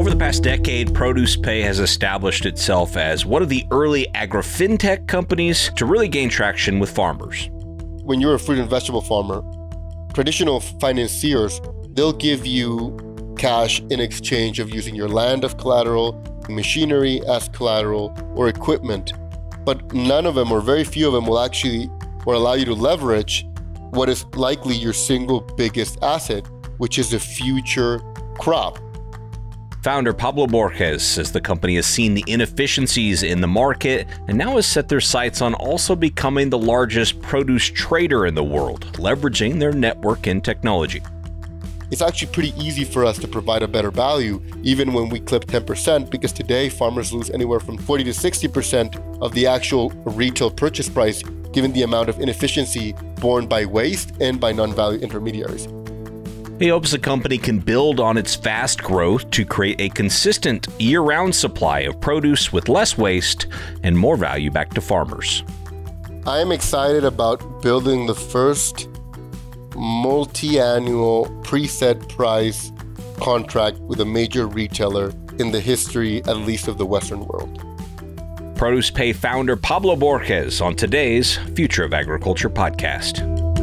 Over the past decade, ProducePay has established itself as one of the early agri-fintech companies to really gain traction with farmers. When you're a fruit and vegetable farmer, traditional financiers, they'll give you cash in exchange of using your land as collateral, machinery as collateral, or equipment. But none of them, or very few of them, will allow you to leverage what is likely your single biggest asset, which is the future crop. Founder Pablo Borges says the company has seen the inefficiencies in the market and now has set their sights on also becoming the largest produce trader in the world, leveraging their network and technology. It's actually pretty easy for us to provide a better value, even when we clip 10%, because today farmers lose anywhere from 40 to 60% of the actual retail purchase price, given the amount of inefficiency borne by waste and by non-value intermediaries. He hopes the company can build on its fast growth to create a consistent year-round supply of produce with less waste and more value back to farmers. I am excited about building the first multi-annual preset price contract with a major retailer in the history, at least of the Western world. ProducePay founder Pablo Borges on today's Future of Agriculture podcast.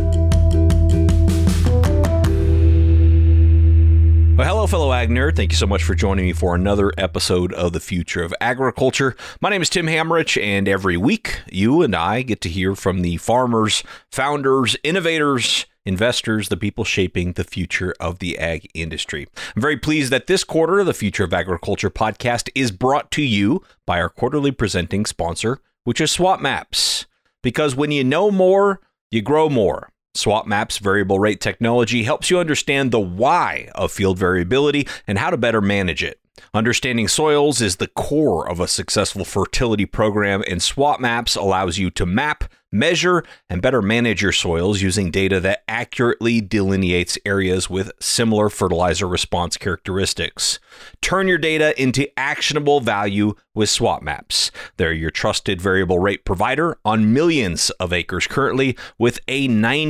Well, hello, fellow Ag Nerd. Thank you so much for joining me for another episode of the Future of Agriculture. My name is Tim Hamrich, and every week you and I get to hear from the farmers, founders, innovators, investors, the people shaping the future of the ag industry. I'm very pleased that this quarter of the Future of Agriculture podcast is brought to you by our quarterly presenting sponsor, which is SwapMaps. Because when you know more, you grow more. SwapMaps variable rate technology helps you understand the why of field variability and how to better manage it. Understanding soils is the core of a successful fertility program, and SwapMaps allows you to map, measure, and better manage your soils using data that accurately delineates areas with similar fertilizer response characteristics. Turn your data into actionable value with SwapMaps. They're your trusted variable rate provider on millions of acres currently with a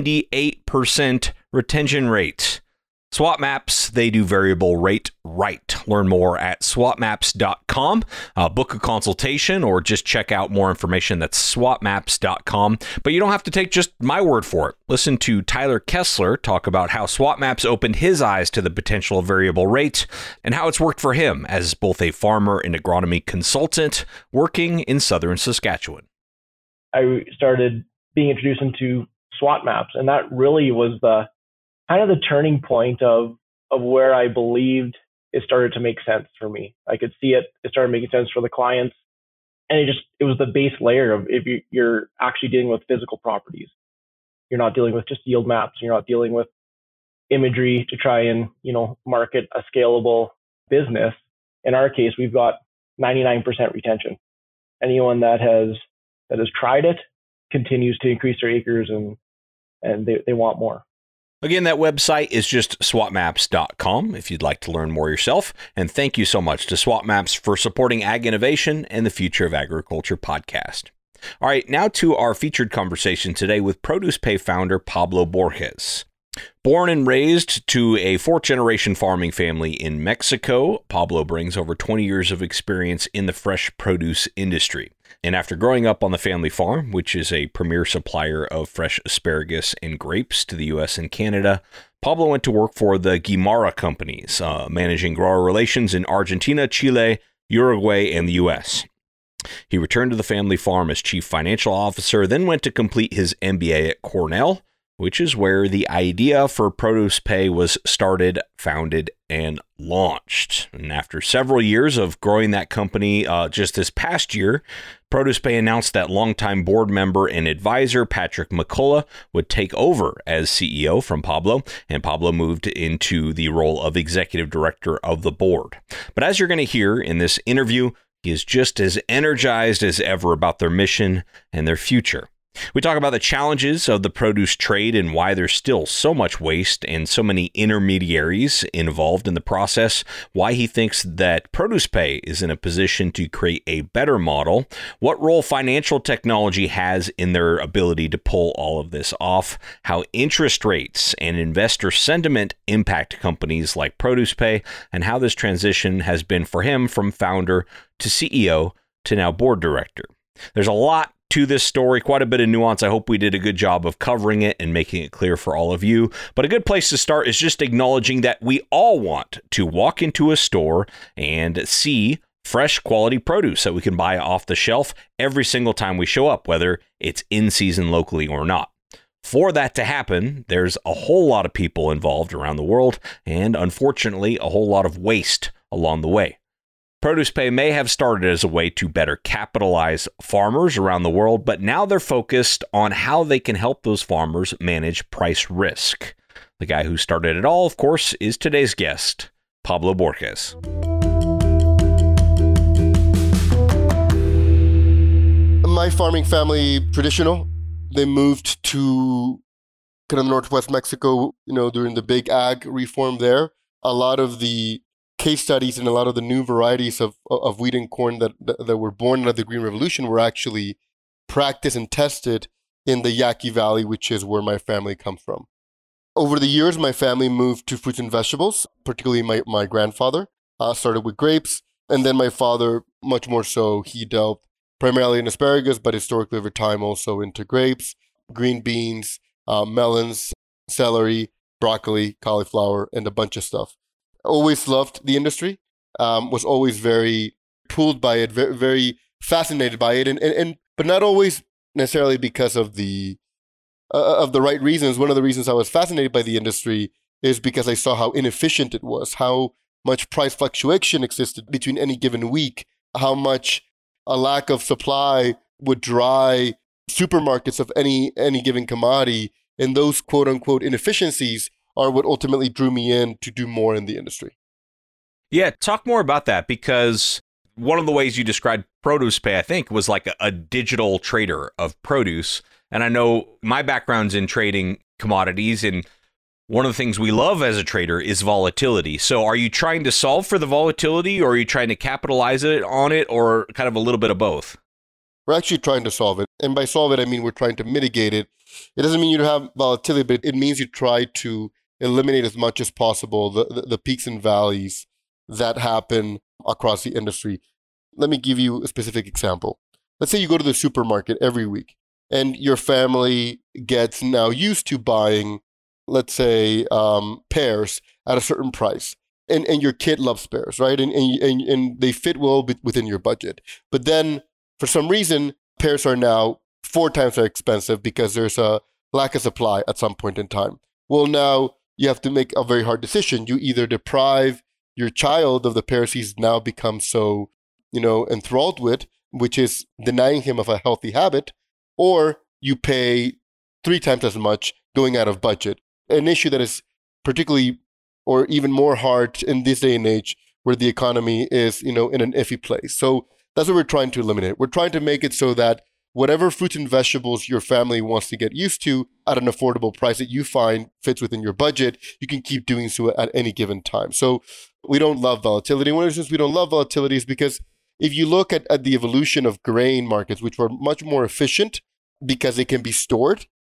98% retention rate. SwapMaps, they do variable rate right. Learn more at swapmaps.com. Book a consultation or just check out more information. That's swapmaps.com. But you don't have to take just my word for it. Listen to Tyler Kessler talk about how SwapMaps opened his eyes to the potential of variable rate and how it's worked for him as both a farmer and agronomy consultant working in southern Saskatchewan. I started being introduced into SwapMaps, and that really was the turning point of where I believed it started to make sense for me. I could see it started making sense for the clients. And it was the base layer of if you're actually dealing with physical properties. You're not dealing with just yield maps. You're not dealing with imagery to try and, market a scalable business. In our case, we've got 99% retention. Anyone that has tried it continues to increase their acres and they want more. Again, that website is just swapmaps.com if you'd like to learn more yourself. And thank you so much to SwapMaps for supporting Ag Innovation and the Future of Agriculture podcast. All right, now to our featured conversation today with ProducePay founder Pablo Borges. Born and raised to a fourth-generation farming family in Mexico, Pablo brings over 20 years of experience in the fresh produce industry. And after growing up on the family farm, which is a premier supplier of fresh asparagus and grapes to the U.S. and Canada, Pablo went to work for the Guimara companies, managing grower relations in Argentina, Chile, Uruguay, and the U.S. He returned to the family farm as chief financial officer, then went to complete his MBA at Cornell, which is where the idea for ProducePay was started, founded, and launched. And after several years of growing that company, just this past year, ProducePay announced that longtime board member and advisor Patrick McCullough would take over as CEO from Pablo, and Pablo moved into the role of executive director of the board. But as you're going to hear in this interview, he is just as energized as ever about their mission and their future. We talk about the challenges of the produce trade and why there's still so much waste and so many intermediaries involved in the process, why he thinks that ProducePay is in a position to create a better model, what role financial technology has in their ability to pull all of this off, how interest rates and investor sentiment impact companies like ProducePay, and how this transition has been for him from founder to CEO to now board director. There's a lot to this story, quite a bit of nuance. I hope we did a good job of covering it and making it clear for all of you. But a good place to start is just acknowledging that we all want to walk into a store and see fresh quality produce that we can buy off the shelf every single time we show up, whether it's in season locally or not. For that to happen, there's a whole lot of people involved around the world and, unfortunately, a whole lot of waste along the way. ProducePay may have started as a way to better capitalize farmers around the world, but now they're focused on how they can help those farmers manage price risk. The guy who started it all, of course, is today's guest, Pablo Borges. My farming family, traditional. They moved to kind of northwest Mexico, during the big ag reform there. A lot of the case studies and a lot of the new varieties of wheat and corn that were born out of the Green Revolution were actually practiced and tested in the Yaqui Valley, which is where my family comes from. Over the years, my family moved to fruits and vegetables, particularly my grandfather. Started with grapes, and then my father, much more so, he delved primarily in asparagus, but historically over time also into grapes, green beans, melons, celery, broccoli, cauliflower, and a bunch of stuff. Always loved the industry, was always very pulled by it, very, very fascinated by it, and but not always necessarily because of the right reasons. One of the reasons I was fascinated by the industry is because I saw how inefficient it was, how much price fluctuation existed between any given week, how much a lack of supply would dry supermarkets of any given commodity, and those quote unquote inefficiencies are what ultimately drew me in to do more in the industry. Yeah, talk more about that, because one of the ways you described ProducePay, I think, was like a digital trader of produce. And I know my background's in trading commodities, and one of the things we love as a trader is volatility. So are you trying to solve for the volatility, or are you trying to capitalize on it, or kind of a little bit of both? We're actually trying to solve it. And by solve it, I mean we're trying to mitigate it. It doesn't mean you don't have volatility, but it means you try to eliminate as much as possible the peaks and valleys that happen across the industry. Let me give you a specific example. Let's say you go to the supermarket every week and your family gets now used to buying, let's say, pears at a certain price. And your kid loves pears, right? And they fit well within your budget. But then for some reason, pears are now 4 times as expensive because there's a lack of supply at some point in time. Well, now you have to make a very hard decision. You either deprive your child of the pears he's now become so, enthralled with, which is denying him of a healthy habit, or you pay 3 times as much going out of budget. An issue that is particularly or even more hard in this day and age where the economy is, in an iffy place. So that's what we're trying to eliminate. We're trying to make it so that whatever fruits and vegetables your family wants to get used to at an affordable price that you find fits within your budget, you can keep doing so at any given time. So we don't love volatility. One of the reasons we don't love volatility is because if you look at the evolution of grain markets, which were much more efficient because they can be stored,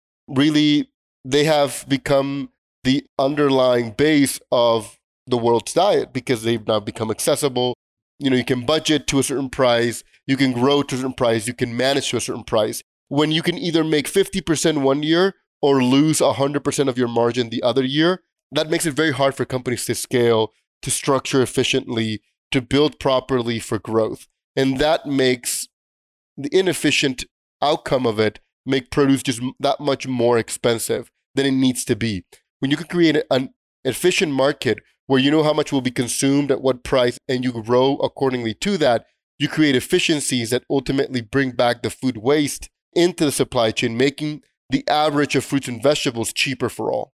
really they have become the underlying base of the world's diet because they've now become accessible. You can budget to a certain price, you can grow to a certain price, you can manage to a certain price. When you can either make 50% one year or lose 100% of your margin the other year, that makes it very hard for companies to scale, to structure efficiently, to build properly for growth. And that makes the inefficient outcome of it make produce just that much more expensive than it needs to be. When you can create an efficient market where you know how much will be consumed at what price and you grow accordingly to that, you create efficiencies that ultimately bring back the food waste into the supply chain, making the average of fruits and vegetables cheaper for all.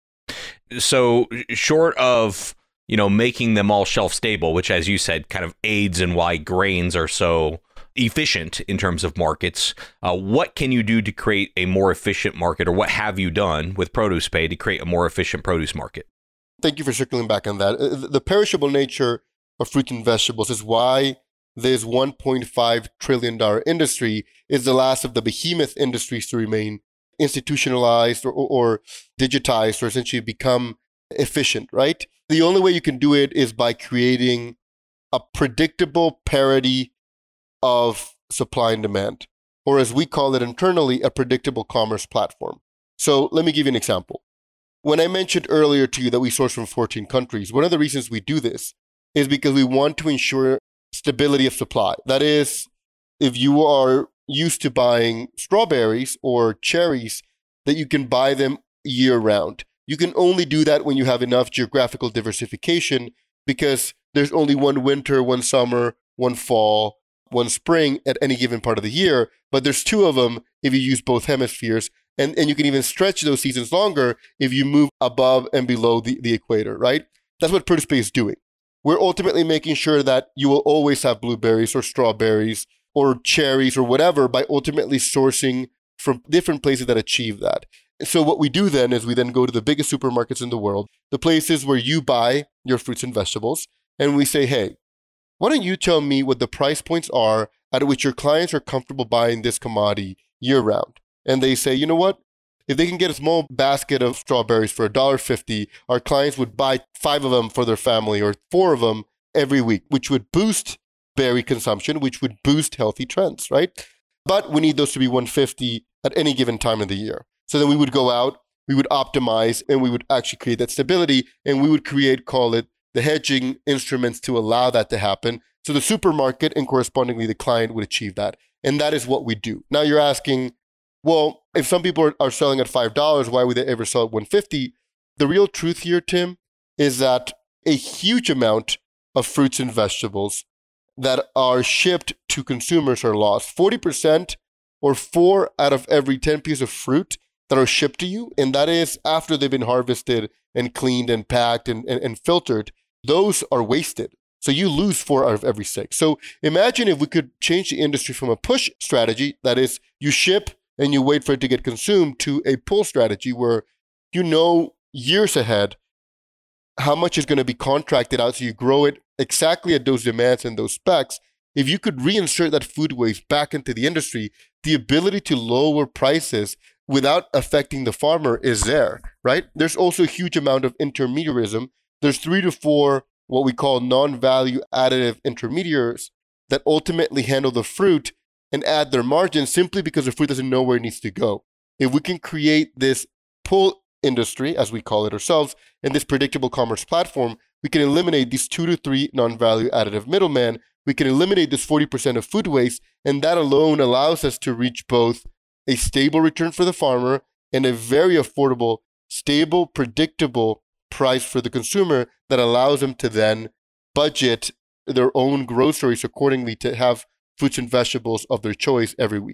So short of, making them all shelf stable, which, as you said, kind of aids in why grains are so efficient in terms of markets. What can you do to create a more efficient market, or what have you done with ProducePay to create a more efficient produce market? Thank you for circling back on that. The perishable nature of fruits and vegetables is why this $1.5 trillion industry is the last of the behemoth industries to remain institutionalized or digitized or essentially become efficient, right? The only way you can do it is by creating a predictable parity of supply and demand, or as we call it internally, a predictable commerce platform. So let me give you an example. When I mentioned earlier to you that we source from 14 countries, one of the reasons we do this is because we want to ensure stability of supply. That is, if you are used to buying strawberries or cherries, that you can buy them year round. You can only do that when you have enough geographical diversification, because there's only one winter, one summer, one fall, one spring at any given part of the year, but there's two of them if you use both hemispheres. And you can even stretch those seasons longer if you move above and below the equator, right? That's what ProducePay is doing. We're ultimately making sure that you will always have blueberries or strawberries or cherries or whatever by ultimately sourcing from different places that achieve that. So what we do then is we then go to the biggest supermarkets in the world, the places where you buy your fruits and vegetables, and we say, hey, why don't you tell me what the price points are at which your clients are comfortable buying this commodity year round? And they say, you know what? If they can get a small basket of strawberries for $1.50, our clients would buy 5 of them for their family or 4 of them every week, which would boost berry consumption, which would boost healthy trends, right? But we need those to be $1.50 at any given time of the year. So then we would go out, we would optimize, and we would actually create that stability, and we would create, call it, the hedging instruments to allow that to happen. So the supermarket and correspondingly the client would achieve that. And that is what we do. Now you're asking, well, if some people are selling at $5, why would they ever sell at $1.50? The real truth here, Tim, is that a huge amount of fruits and vegetables that are shipped to consumers are lost. 40% or 4 out of every 10 pieces of fruit that are shipped to you, and that is after they've been harvested and cleaned and packed and filtered, those are wasted. So you lose 4 out of every 6. So imagine if we could change the industry from a push strategy, that is, you ship and you wait for it to get consumed, to a pull strategy where you know years ahead how much is going to be contracted out, so you grow it exactly at those demands and those specs. If you could reinsert that food waste back into the industry, the ability to lower prices without affecting the farmer is there, right? There's also a huge amount of intermediarism. There's 3 to 4 what we call non-value additive intermediaries that ultimately handle the fruit and add their margin simply because the fruit doesn't know where it needs to go. If we can create this pull industry, as we call it ourselves, and this predictable commerce platform, we can eliminate these 2 to 3 non-value additive middlemen. We can eliminate this 40% of food waste, and that alone allows us to reach both a stable return for the farmer and a very affordable, stable, predictable price for the consumer that allows them to then budget their own groceries accordingly to have fruits and vegetables of their choice every week.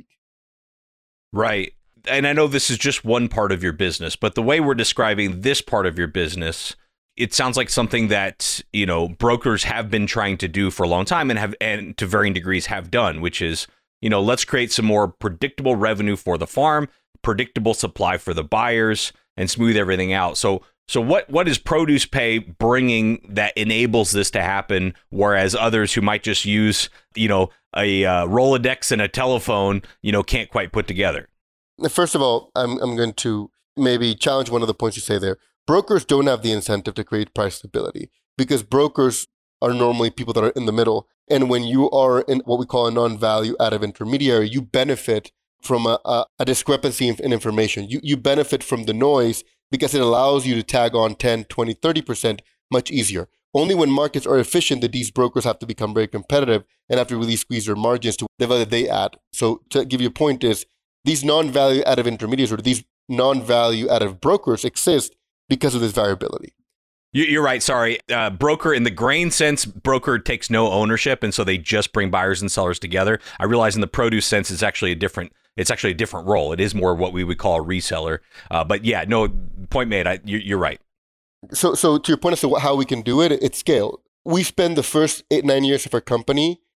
Right. And I know this is just one part of your business, but the way we're describing this part of your business, it sounds like something that, you know, brokers have been trying to do for a long time and to varying degrees have done, which is, you know, let's create some more predictable revenue for the farm, predictable supply for the buyers, and smooth everything out. So what is ProducePay bringing that enables this to happen, whereas others who might just use, you know, a Rolodex and a telephone, you know, can't quite put together? First of all, I'm going to maybe challenge one of the points you say there. Brokers don't have the incentive to create price stability because brokers are normally people that are in the middle. And when you are in what we call a non-value additive intermediary, you benefit from a discrepancy in information. You benefit from the noise because it allows you to tag on 10, 20, 30% much easier. Only when markets are efficient that these brokers have to become very competitive and have to really squeeze their margins to the value they add. So to give you a point is, these non-value additive intermediaries or these non-value additive brokers exist because of this variability. You're right. Sorry. Broker, in the grain sense, broker takes no ownership, and so they just bring buyers and sellers together. I realize in the produce sense, it's actually a different role. It is more what we would call a reseller. But yeah, no, point made. You're right. So to your point as to how we can do it, it's scale. We spend the first 8-9 years of our company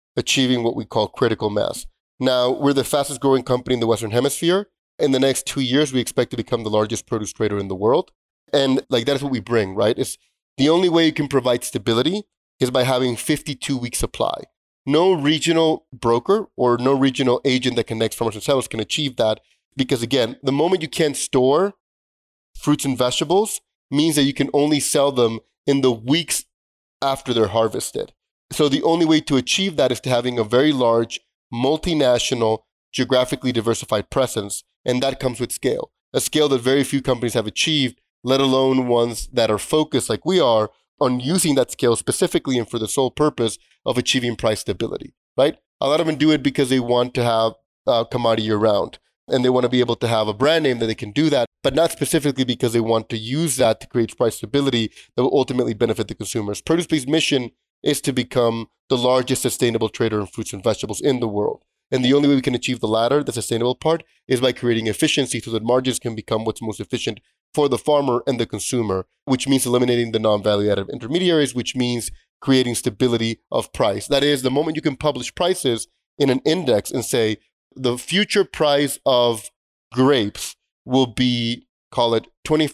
achieving what we call critical mass. Now, we're the fastest growing company in the Western Hemisphere. In the next 2 years, we expect to become the largest produce trader in the world. And like that is what we bring, right? It's the only way you can provide stability is by having 52-week supply. No regional broker or no regional agent that connects farmers and sellers can achieve that because, again, the moment you can't store fruits and vegetables means that you can only sell them in the weeks after they're harvested. So the only way to achieve that is to having a very large, multinational, geographically diversified presence, and that comes with scale. A scale that very few companies have achieved, let alone ones that are focused like we are on using that scale specifically and for the sole purpose of achieving price stability, right? A lot of them do it because they want to have commodity year round and they want to be able to have a brand name that they can do that, but not specifically because they want to use that to create price stability that will ultimately benefit the consumers. ProducePay's mission is to become the largest sustainable trader in fruits and vegetables in the world. And the only way we can achieve the latter, the sustainable part, is by creating efficiency so that margins can become what's most efficient for the farmer and the consumer, which means eliminating the non-value added intermediaries, which means creating stability of price. That is, the moment you can publish prices in an index and say the future price of grapes will be, call it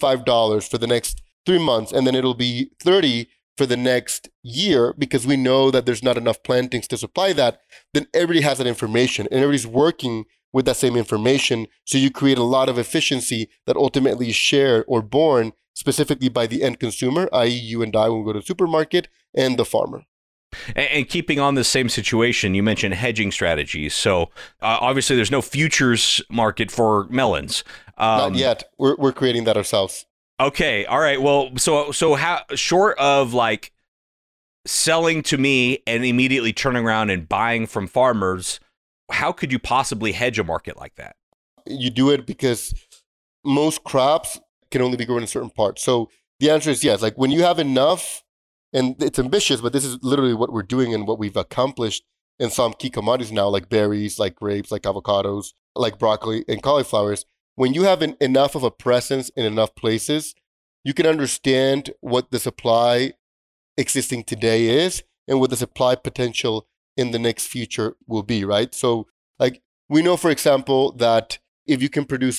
$25 for the next 3 months, and then it'll be $30 for the next year because we know that there's not enough plantings to supply that, then everybody has that information and everybody's working with that same information. So you create a lot of efficiency that ultimately is shared or borne specifically by the end consumer, i.e. you and I when we go to the supermarket, and the farmer. And keeping on the same situation, you mentioned hedging strategies. So obviously there's no futures market for melons. Not yet. We're creating that ourselves. Okay. All right. Well, so how, short of like selling to me and immediately turning around and buying from farmers, how could you possibly hedge a market like that? You do it because most crops can only be grown in certain parts. So the answer is yes. Like when you have enough, and it's ambitious, but this is literally what we're doing and what we've accomplished in some key commodities now, like berries, like grapes, like avocados, like broccoli and cauliflowers. When you have enough of a presence in enough places, you can understand what the supply existing today is and what the supply potential in the next future will be, right? So like we know, for example, that if you can produce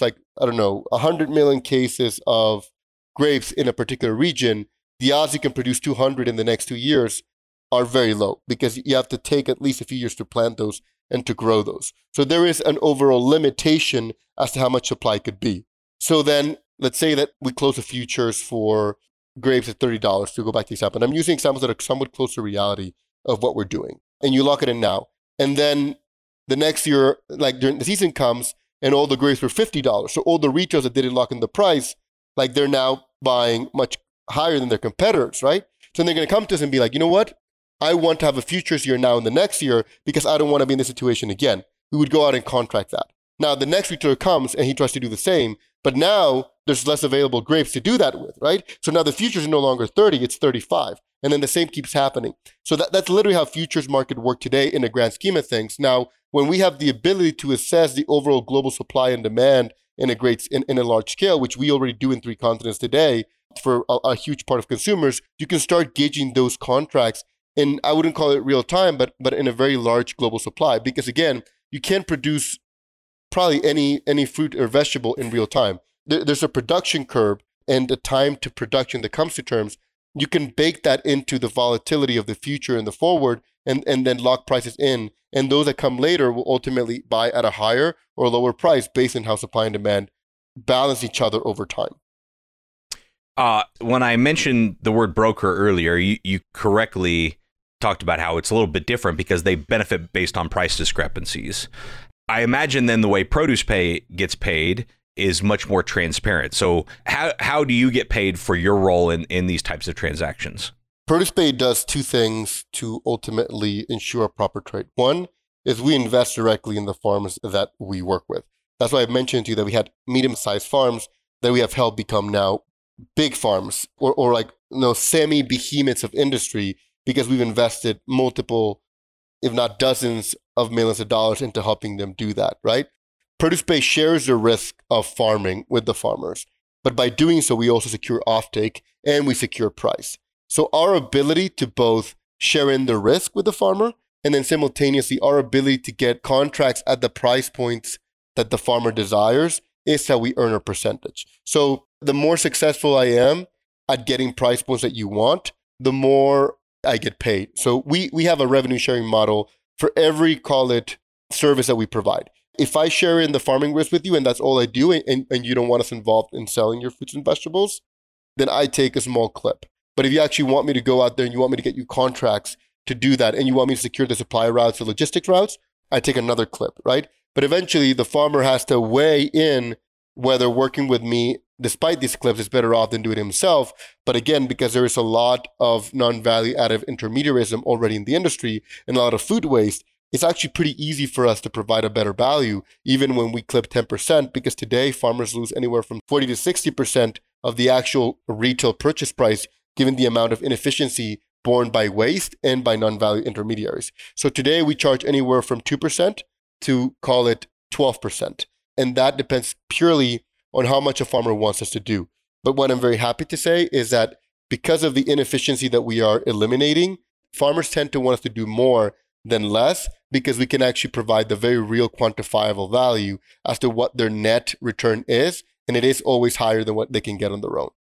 100 million cases of grapes in a particular region, the odds you can produce 200 in the next 2 years are very low because you have to take at least a few years to plant those and to grow those. So there is an overall limitation as to how much supply could be. So then let's say that we close the futures for grapes at $30 to go back to the example. And I'm using examples that are somewhat close to reality of what we're doing. And you lock it in now. And then the next year, like during the season comes and all the grapes were $50. So all the retailers that didn't lock in the price, like they're now buying much higher than their competitors, right? So they're going to come to us and be like, you know what? I want to have a futures year now in the next year because I don't want to be in this situation again. We would go out and contract that. Now the next retailer comes and he tries to do the same, but now there's less available grapes to do that with, right? So now the futures are no longer 30, it's 35. And then the same keeps happening. So that's literally how futures market work today in the grand scheme of things. Now, when we have the ability to assess the overall global supply and demand in a large scale, which we already do in 3 continents today for a huge part of consumers, you can start gauging those contracts in, I wouldn't call it real time, but in a very large global supply. Because again, you can't produce probably any fruit or vegetable in real time. There's a production curve and a time to production that comes to terms. You can bake that into the volatility of the future and the forward and then lock prices in. And those that come later will ultimately buy at a higher or lower price based on how supply and demand balance each other over time. When I mentioned the word broker earlier, you correctly talked about how it's a little bit different because they benefit based on price discrepancies. I imagine then the way ProducePay gets paid is much more transparent. So how do you get paid for your role in these types of transactions? ProducePay does 2 things to ultimately ensure a proper trade. One is we invest directly in the farms that we work with. That's why I mentioned to you that we had medium-sized farms that we have helped become now big farms or semi-behemoths of industry because we've invested multiple, if not dozens of millions of dollars into helping them do that, right? ProducePay shares the risk of farming with the farmers, but by doing so, we also secure offtake and we secure price. So our ability to both share in the risk with the farmer, And then simultaneously, our ability to get contracts at the price points that the farmer desires is how we earn a percentage. So the more successful I am at getting price points that you want, the more I get paid. So we have a revenue sharing model for every, call it, service that we provide. If I share in the farming risk with you and that's all I do, and you don't want us involved in selling your fruits and vegetables, then I take a small clip. But if you actually want me to go out there and you want me to get you contracts to do that, and you want me to secure the supply routes or logistics routes, I take another clip, right? But eventually the farmer has to weigh in whether working with me, despite these clips, is better off than do it himself. But again, because there is a lot of non-value additive intermediarism already in the industry and a lot of food waste, it's actually pretty easy for us to provide a better value, even when we clip 10%, because today farmers lose anywhere from 40 to 60% of the actual retail purchase price, given the amount of inefficiency borne by waste and by non-value intermediaries. So today we charge anywhere from 2% to, call it, 12%. And that depends purely on how much a farmer wants us to do. But what I'm very happy to say is that because of the inefficiency that we are eliminating, farmers tend to want us to do more than less, because we can actually provide the very real quantifiable value as to what their net return is. And it is always higher than what they can get on their own.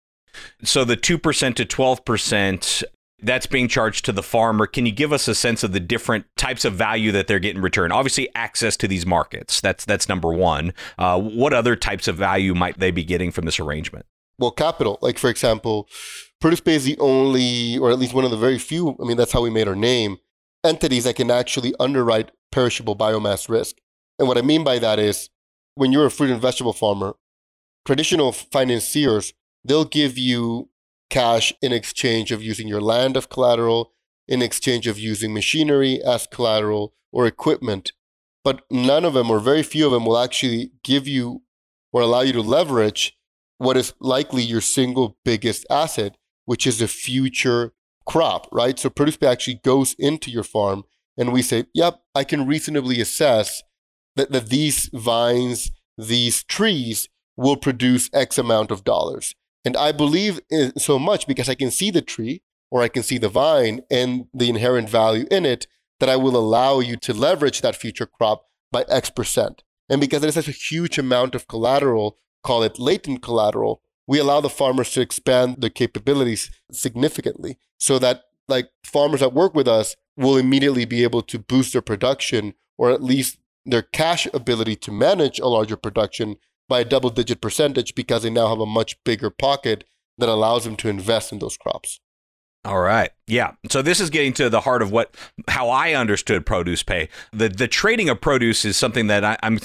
So the 2% to 12%, that's being charged to the farmer. Can you give us a sense of the different types of value that they're getting in return? Obviously, access to these markets. That's number one. What other types of value might they be getting from this arrangement? Well, capital. Like, for example, ProducePay is the only, or at least one of the very few, I mean, that's how we made our name, entities that can actually underwrite perishable biomass risk. And what I mean by that is, when you're a fruit and vegetable farmer, traditional financiers, they'll give you cash in exchange of using your land as collateral, in exchange of using machinery as collateral or equipment. But none of them, or very few of them, will actually give you or allow you to leverage what is likely your single biggest asset, which is the future crop, right? So ProducePay actually goes into your farm and we say, yep, I can reasonably assess that these vines, these trees will produce X amount of dollars. And I believe in so much because I can see the tree or I can see the vine and the inherent value in it, that I will allow you to leverage that future crop by X%. And because it is such a huge amount of collateral, call it latent collateral, we allow the farmers to expand their capabilities significantly, so that like farmers that work with us will immediately be able to boost their production, or at least their cash ability to manage a larger production by a double-digit percentage, because they now have a much bigger pocket that allows them to invest in those crops. All right. Yeah. So this is getting to the heart of how I understood ProducePay. The trading of produce is something that I'm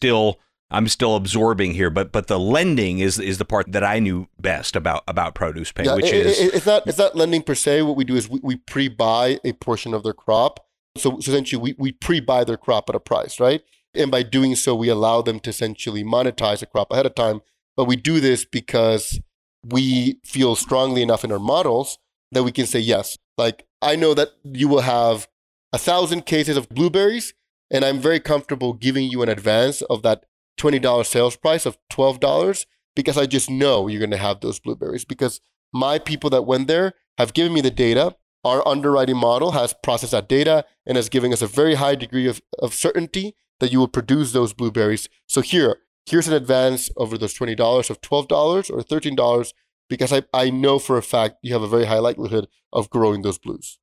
still absorbing here, but the lending is the part that I knew best about ProducePay, yeah, which it's not lending per se. What we do is we pre-buy a portion of their crop. So essentially we pre-buy their crop at a price, right? And by doing so, we allow them to essentially monetize the crop ahead of time. But we do this because we feel strongly enough in our models that we can say, yes, like I know that you will have 1,000 cases of blueberries, and I'm very comfortable giving you an advance of that $20 sales price of $12, because I just know you're going to have those blueberries, because my people that went there have given me the data. Our underwriting model has processed that data and is giving us a very high degree of certainty that you will produce those blueberries. So here's an advance over those $20 of $12 or $13, because I know for a fact you have a very high likelihood of growing those blues.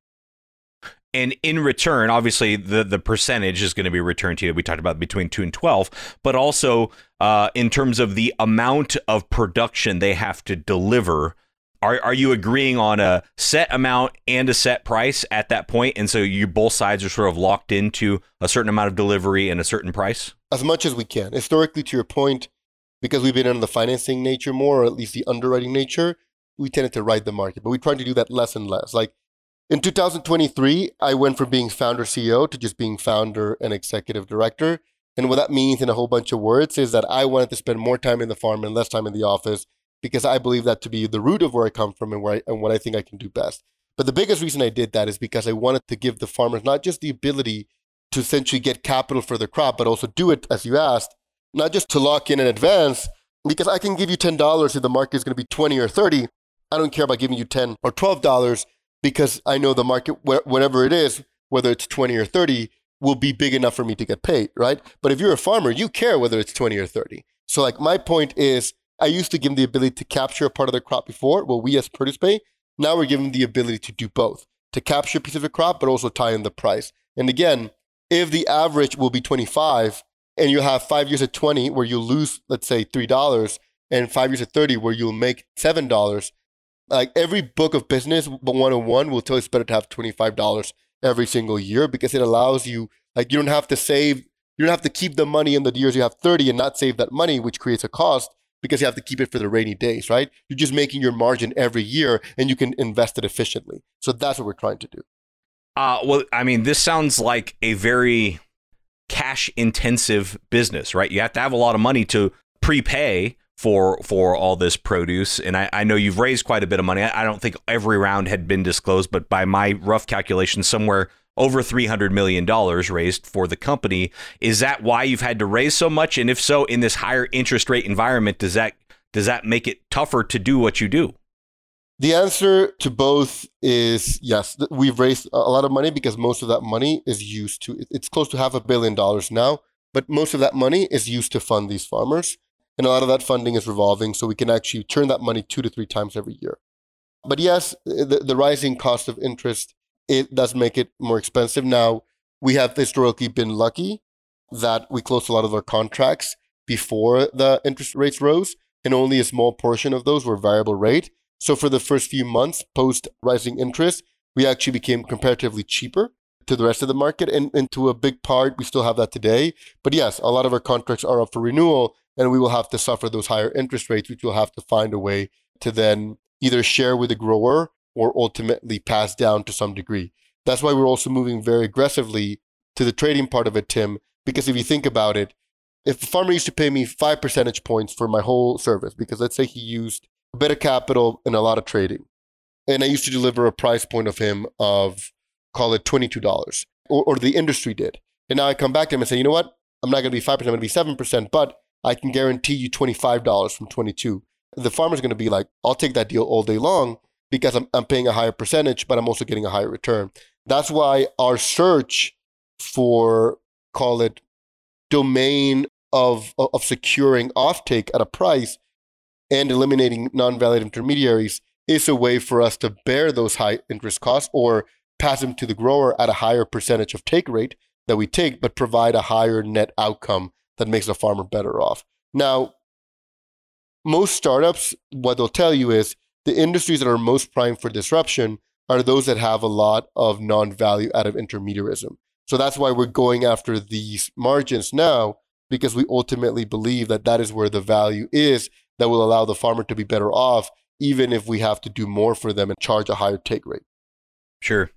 And in return, obviously, the percentage is going to be returned to you. We talked about between 2 and 12, but also in terms of the amount of production they have to deliver. Are you agreeing on a set amount and a set price at that point? And so both sides are sort of locked into a certain amount of delivery and a certain price? As much as we can. Historically, to your point, because we've been in the financing nature more, or at least the underwriting nature, we tended to ride the market. But we try to do that less and less. Like in 2023, I went from being founder CEO to just being founder and executive director. And what that means in a whole bunch of words is that I wanted to spend more time in the farm and less time in the office, because I believe that to be the root of where I come from and what I think I can do best. But the biggest reason I did that is because I wanted to give the farmers not just the ability to essentially get capital for their crop, but also do it, as you asked, not just to lock in advance, because I can give you $10 if the market is going to be 20 or 30. I don't care about giving you $10 or $12 because I know the market, whatever it is, whether it's 20 or 30, will be big enough for me to get paid, right? But if you're a farmer, you care whether it's 20 or 30. So like my point is, I used to give them the ability to capture a part of their crop before, well, we as Produce Pay, now we're giving them the ability to do both, to capture a piece of a crop, but also tie in the price. And again, if the average will be 25 and you have 5 years at 20 where you lose, let's say $3 and 5 years at 30 where you'll make $7, like every book of business 101 will tell you it's better to have $25 every single year because it allows you, like you don't have to save, you don't have to keep the money in the years you have 30 and not save that money, which creates a cost because you have to keep it for the rainy days, right? You're just making your margin every year and you can invest it efficiently. So that's what we're trying to do. Well, I mean, this sounds like a very cash intensive business, right? You have to have a lot of money to prepay for all this produce. And I know you've raised quite a bit of money. I don't think every round had been disclosed, but by my rough calculation, somewhere over $300 million raised for the company. Is that why you've had to raise so much? And if so, in this higher interest rate environment, does that make it tougher to do what you do? The answer to both is yes. We've raised a lot of money because most of that money is used to, it's close to $500 million now, but most of that money is used to fund these farmers. And a lot of that funding is revolving, so we can actually turn that money 2 to 3 times every year. But yes, the rising cost of interest, it does make it more expensive. Now, we have historically been lucky that we closed a lot of our contracts before the interest rates rose, and only a small portion of those were variable rate. So for the first few months post rising interest, we actually became comparatively cheaper to the rest of the market. And to a big part, we still have that today. But yes, a lot of our contracts are up for renewal, and we will have to suffer those higher interest rates, which we'll have to find a way to then either share with the grower or ultimately pass down to some degree. That's why we're also moving very aggressively to the trading part of it, Tim, because if you think about it, if a farmer used to pay me 5 percentage points for my whole service, because let's say he used a bit of capital and a lot of trading, and I used to deliver a price point of him of, call it $22, or the industry did. And now I come back to him and say, you know what? I'm not going to be 5%, I'm going to be 7%, but I can guarantee you $25 from 22. The farmer's going to be like, I'll take that deal all day long because I'm paying a higher percentage, but I'm also getting a higher return. That's why our search for, call it, domain of securing offtake at a price and eliminating non-valid intermediaries is a way for us to bear those high interest costs or pass them to the grower at a higher percentage of take rate that we take, but provide a higher net outcome that makes the farmer better off. Now, most startups, what they'll tell you is the industries that are most primed for disruption are those that have a lot of non-value added intermediarism. So that's why we're going after these margins now, because we ultimately believe that that is where the value is that will allow the farmer to be better off, even if we have to do more for them and charge a higher take rate. Sure.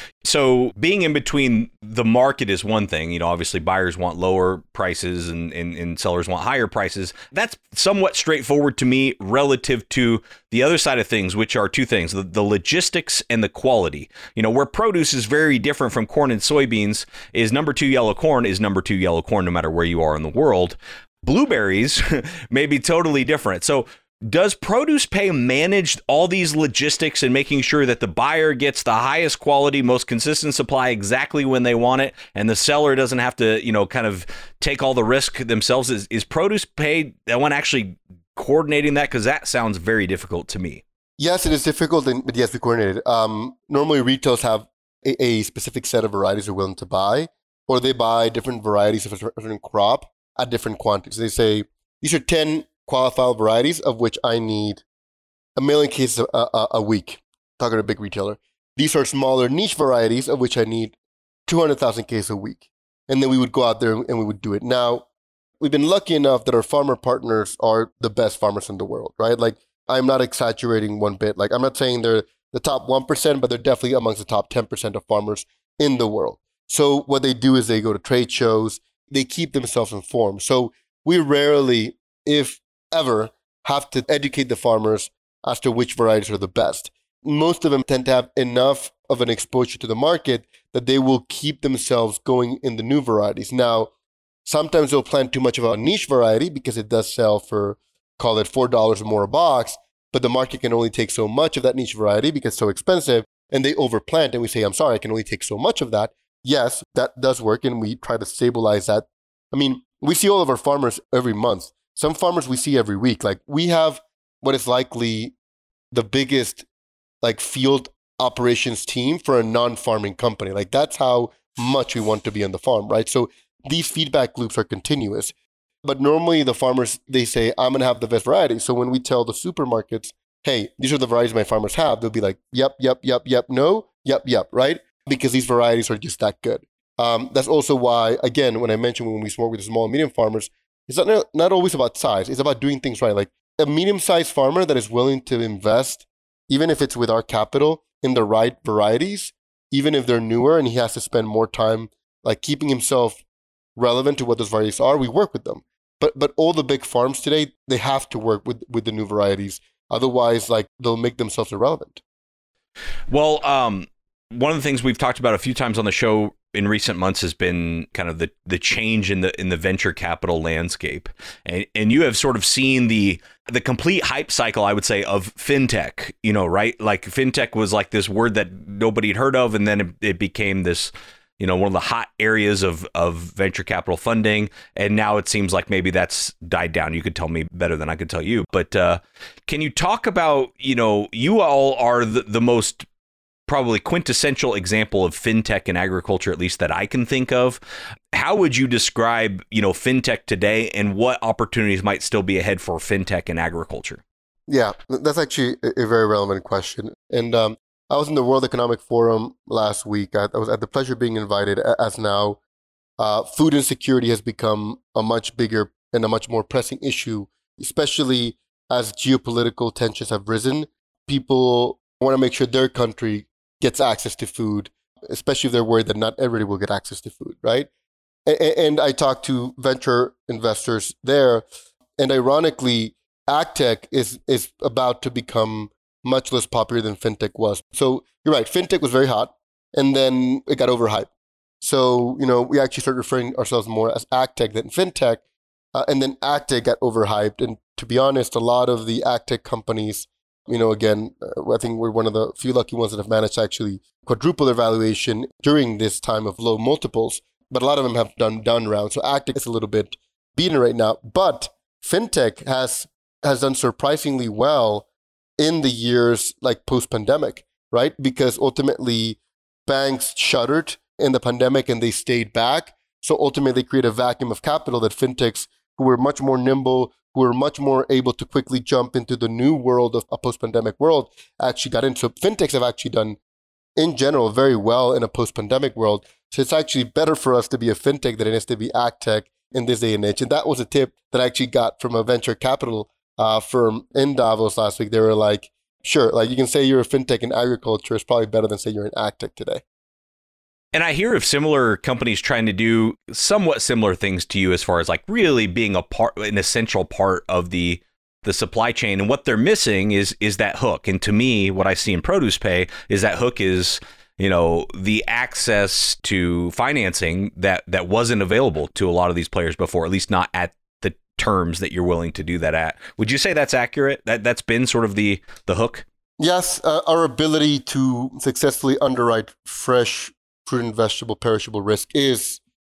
So being in between the market is one thing. You know, obviously buyers want lower prices and sellers want higher prices. That's somewhat straightforward to me relative to the other side of things, which are two things, the logistics and the quality. You know, where produce is very different from corn and soybeans is number 2 yellow corn is number 2 yellow corn no matter where you are in the world. Blueberries may be totally different. So does Produce Pay manage all these logistics and making sure that the buyer gets the highest quality, most consistent supply exactly when they want it, and the seller doesn't have to, you know, kind of take all the risk themselves? Is Produce Pay that one actually coordinating that? Because that sounds very difficult to me. Yes, it is difficult, but yes, we coordinate it. Normally, retailers have a specific set of varieties they're willing to buy, or they buy different varieties of a certain crop at different quantities. They say, these are 10 qualified varieties of which I need 1 million cases a week. Talking to a big retailer. These are smaller niche varieties of which I need 200,000 cases a week. And then we would go out there and we would do it. Now, we've been lucky enough that our farmer partners are the best farmers in the world, right? Like, I'm not exaggerating one bit. Like, I'm not saying they're the top 1%, but they're definitely amongst the top 10% of farmers in the world. So what they do is they go to trade shows, they keep themselves informed. So we rarely, if ever, have to educate the farmers as to which varieties are the best. Most of them tend to have enough of an exposure to the market that they will keep themselves going in the new varieties. Now, sometimes they'll plant too much of a niche variety because it does sell for, call it $4 or more a box, but the market can only take so much of that niche variety because it's so expensive, and they overplant, and we say, I'm sorry, I can only take so much of that, yes, that does work, and we try to stabilize that. I mean, we see all of our farmers every month. Some farmers we see every week. Like, we have what is likely the biggest like field operations team for a non-farming company. Like, that's how much we want to be on the farm, right? So these feedback loops are continuous. But normally the farmers, they say, I'm going to have the best variety. So when we tell the supermarkets, hey, these are the varieties my farmers have, they'll be like, yep, no, yep, right? Because these varieties are just that good. That's also why, again, when I mentioned when we work with the small and medium farmers, it's not always about size. It's about doing things right. Like, a medium-sized farmer that is willing to invest, even if it's with our capital, in the right varieties, even if they're newer and he has to spend more time like keeping himself relevant to what those varieties are, we work with them. But all the big farms today, they have to work with the new varieties. Otherwise, like, they'll make themselves irrelevant. Well, one of the things we've talked about a few times on the show in recent months has been kind of the change in the venture capital landscape, and you have sort of seen the complete hype cycle, I would say, of fintech. You know, right? Like, fintech was like this word that nobody had heard of, and then it became this, you know, one of the hot areas of venture capital funding. And now it seems like maybe that's died down. You could tell me better than I could tell you. But can you talk about, you know, you all are the most probably quintessential example of fintech in agriculture, at least that I can think of. How would you describe, you know, fintech today, and what opportunities might still be ahead for fintech in agriculture? Yeah, that's actually a very relevant question. And I was in the World Economic Forum last week. I was at the pleasure of being invited, as now food insecurity has become a much bigger and a much more pressing issue, especially as geopolitical tensions have risen. People want to make sure their country gets access to food, especially if they're worried that not everybody will get access to food, right? And I talked to venture investors there, and ironically, agtech is about to become much less popular than fintech was. So you're right, fintech was very hot, and then it got overhyped. So, you know, we actually started referring ourselves more as agtech than fintech, and then agtech got overhyped. And to be honest, a lot of the agtech companies, you know, again, I think we're one of the few lucky ones that have managed to actually quadruple their valuation during this time of low multiples, but a lot of them have done rounds. So agtech is a little bit beaten right now, but fintech has done surprisingly well in the years like post-pandemic, right? Because ultimately banks shuttered in the pandemic and they stayed back. So ultimately they create a vacuum of capital that fintechs, who were much more nimble, who were much more able to quickly jump into the new world of a post-pandemic world, actually got into. So fintechs have actually done, in general, very well in a post-pandemic world. So it's actually better for us to be a fintech than it is to be agtech in this day and age. And that was a tip that I actually got from a venture capital firm in Davos last week. They were like, sure, like, you can say you're a fintech in agriculture. It's probably better than say you're an agtech today. And I hear of similar companies trying to do somewhat similar things to you, as far as like really being an essential part of the supply chain. And what they're missing is that hook. And to me, what I see in ProducePay is that hook is, you know, the access to financing that wasn't available to a lot of these players before, at least not at the terms that you're willing to do that at. Would you say that's accurate? That's been sort of the hook? Yes, our ability to successfully underwrite fresh fruit and vegetable perishable risk is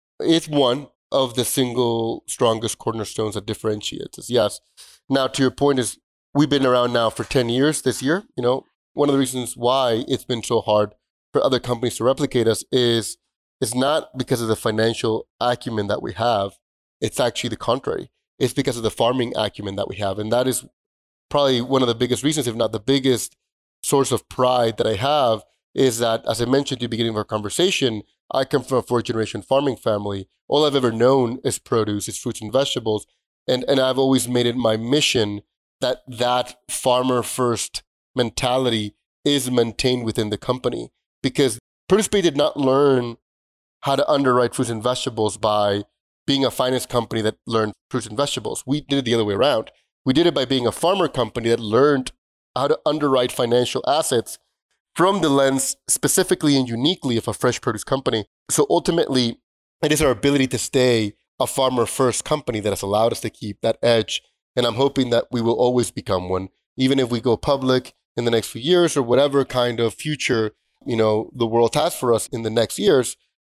one of the single strongest cornerstones that differentiates us. Yes. Now, to your point, is we've been around now for 10 years this year. You know, one of the reasons why it's been so hard for other companies to replicate us is not because of the financial acumen that we have. It's actually the contrary. It's because of the farming acumen that we have. And that is probably one of the biggest reasons, if not the biggest source of pride that I have, is that, as I mentioned at the beginning of our conversation, I come from a fourth-generation farming family. All I've ever known is produce, is fruits and vegetables. And I've always made it my mission that farmer-first mentality is maintained within the company. Because ProducePay did not learn how to underwrite fruits and vegetables by being a finance company that learned fruits and vegetables. We did it the other way around. We did it by being a farmer company that learned how to underwrite financial assets from the lens specifically and uniquely of a fresh produce company. So ultimately, it is our ability to stay a farmer-first company that has allowed us to keep that edge. And I'm hoping that we will always become one, even if we go public in the next few years or whatever kind of future, you know, the world has for us in the next years.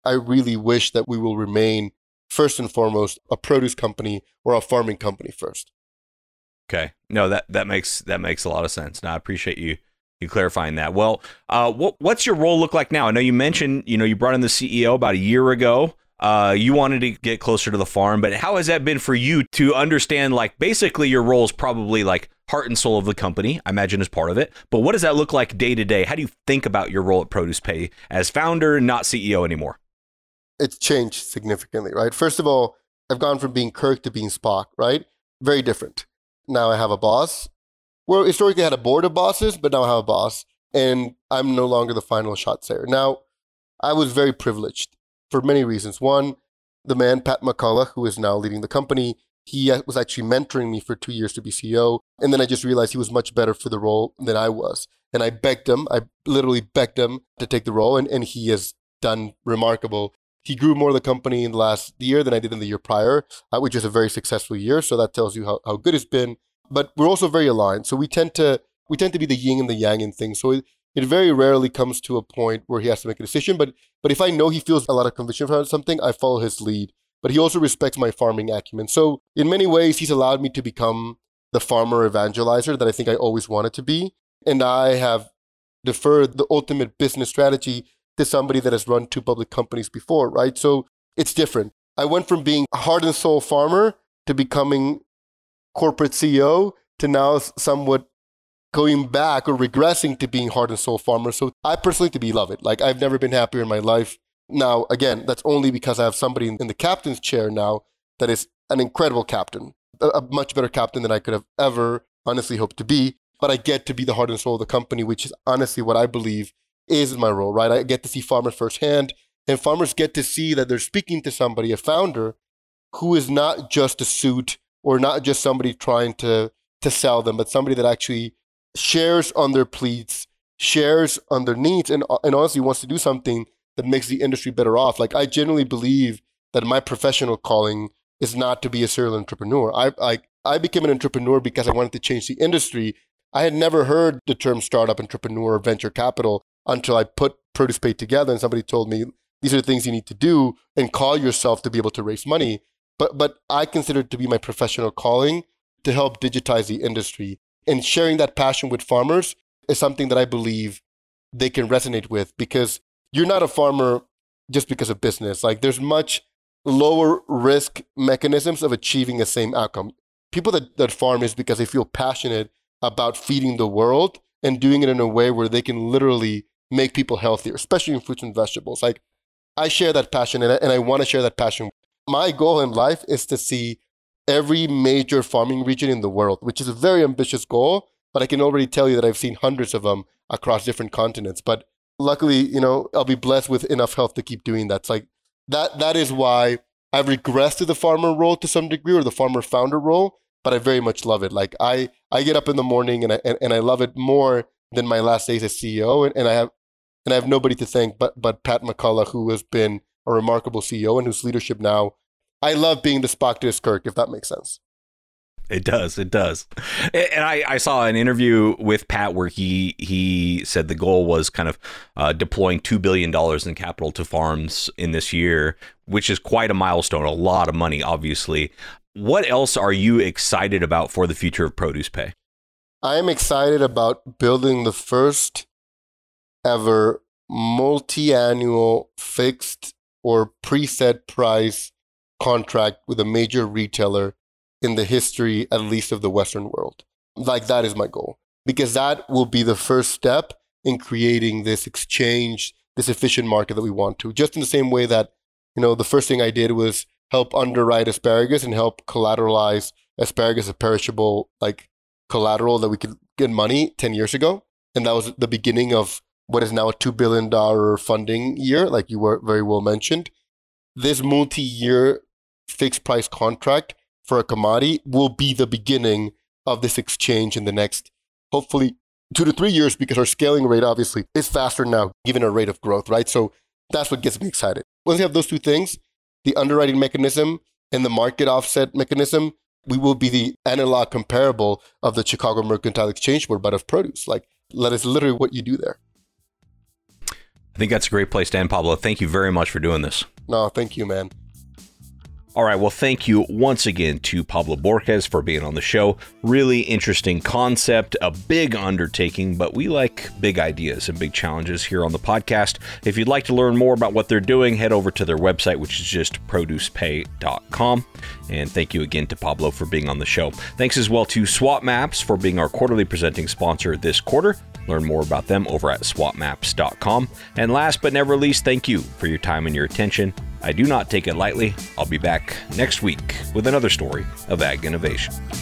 I really wish that we will remain first and foremost a produce company or a farming company first. Okay. No, that makes a lot of sense. No, I appreciate you clarifying that. Well, what's your role look like now? I know you mentioned, you brought in the CEO about a year ago. You wanted to get closer to the farm, but how has that been for you to understand, like, basically your role is probably like heart and soul of the company, I imagine, is part of it. But what does that look like day to day? How do you think about your role at ProducePay as founder and not CEO anymore? It's changed significantly, right? First of all, I've gone from being Kirk to being Spock, right? Very different. Now I have a boss. Well, historically I had a board of bosses, but now I have a boss, and I'm no longer the final shot sayer. Now, I was very privileged for many reasons. One, the man, Pat McCullough, who is now leading the company, he was actually mentoring me for 2 years to be CEO. And then I just realized he was much better for the role than I was. And I literally begged him to take the role, and he has done remarkable. He grew more of the company in the last year than I did in the year prior, which is a very successful year. So that tells you how good it's been. But we're also very aligned. So we tend to be the yin and the yang in things. So it very rarely comes to a point where he has to make a decision. But if I know he feels a lot of conviction for something, I follow his lead. But he also respects my farming acumen. So in many ways, he's allowed me to become the farmer evangelizer that I think I always wanted to be. And I have deferred the ultimate business strategy to somebody that has run 2 public companies before, right? So it's different. I went from being a heart and soul farmer to becoming corporate CEO to now somewhat going back or regressing to being heart and soul farmer. So I personally love it. Like, I've never been happier in my life. Now, again, that's only because I have somebody in the captain's chair now that is an incredible captain, a much better captain than I could have ever honestly hoped to be. But I get to be the heart and soul of the company, which is honestly what I believe is my role, right? I get to see farmers firsthand, and farmers get to see that they're speaking to somebody, a founder, who is not just a suit or not just somebody trying to sell them, but somebody that actually shares on their pleas, shares on their needs, and honestly wants to do something that makes the industry better off. Like, I genuinely believe that my professional calling is not to be a serial entrepreneur. I became an entrepreneur because I wanted to change the industry. I had never heard the term startup entrepreneur or venture capital until I put ProducePay together and somebody told me, these are the things you need to do and call yourself to be able to raise money. But I consider it to be my professional calling to help digitize the industry. And sharing that passion with farmers is something that I believe they can resonate with, because you're not a farmer just because of business. Like, there's much lower risk mechanisms of achieving the same outcome. People that farm is because they feel passionate about feeding the world and doing it in a way where they can literally make people healthier, especially in fruits and vegetables. Like, I share that passion, and I want to share that passion. My goal in life is to see every major farming region in the world, which is a very ambitious goal, but I can already tell you that I've seen hundreds of them across different continents. But luckily, I'll be blessed with enough health to keep doing that. It's like that is why I've regressed to the farmer role to some degree, or the farmer founder role, but I very much love it. Like, I get up in the morning and I love it more than my last days as CEO, and I have nobody to thank but Pat McCullough, who has been a remarkable CEO and whose leadership now, I love being the Spock to his Kirk, if that makes sense. It does. And I saw an interview with Pat where he said the goal was kind of deploying $2 billion in capital to farms in this year, which is quite a milestone, a lot of money, obviously. What else are you excited about for the future of ProducePay? I am excited about building the first ever multi-annual fixed or preset price contract with a major retailer in the history, at least of the Western world. Like, that is my goal, because that will be the first step in creating this exchange, this efficient market that we want to. Just in the same way that, the first thing I did was help underwrite asparagus and help collateralize asparagus, a perishable collateral that we could get money 10 years ago. And that was the beginning of what is now a $2 billion funding year, like you were very well mentioned. This multi-year fixed price contract for a commodity will be the beginning of this exchange in the next, hopefully, 2 to 3 years, because our scaling rate obviously is faster now, given our rate of growth, right? So that's what gets me excited. Once we have those two things, the underwriting mechanism and the market offset mechanism, we will be the analog comparable of the Chicago Mercantile Exchange Board, but of produce. Like, that is literally what you do there. I think that's a great place to end, Pablo. Thank you very much for doing this. No, thank you, man. All right, well, thank you once again to Pablo Borges for being on the show. Really interesting concept, a big undertaking, but we like big ideas and big challenges here on the podcast. If you'd like to learn more about what they're doing, head over to their website, which is just producepay.com. And thank you again to Pablo for being on the show. Thanks as well to SwapMaps for being our quarterly presenting sponsor this quarter. Learn more about them over at swapmaps.com. And last but never least, thank you for your time and your attention. I do not take it lightly. I'll be back next week with another story of ag innovation.